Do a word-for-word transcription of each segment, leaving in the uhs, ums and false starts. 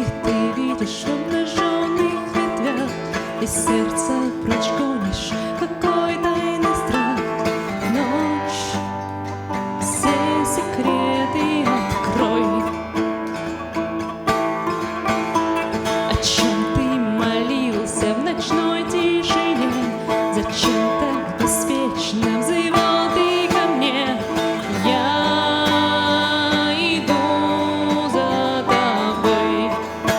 ты видишь в обнаженных ветвях, из сердца прочь гонишь какой тайный страх. Ночь, все секреты открой. О чем ты молился в ночной тишине? Зачем так беспечно взывал ты ко мне? Я иду за тобой.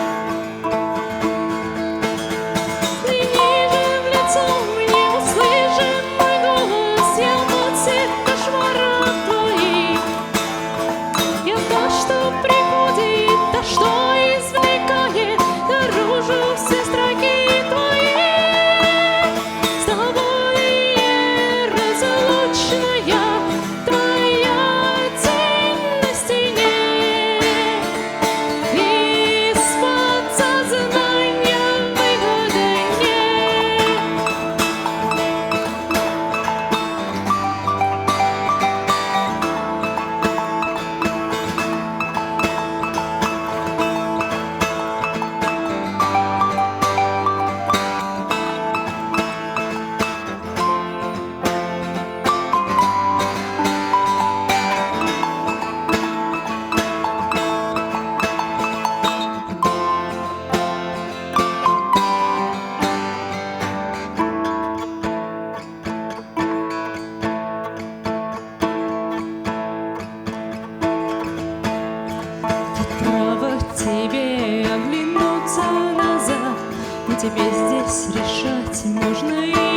Взгляни же в лицо мне, услыши мой голос. Я от всех кошмаров твоих. Я то, что приходит, то, что извлекает наружу все строки твои. С тобой неразлучная твоя тень на стене. Из-под сознания выхода нет. Право тебе оглянуться назад, но тебе здесь решать можно и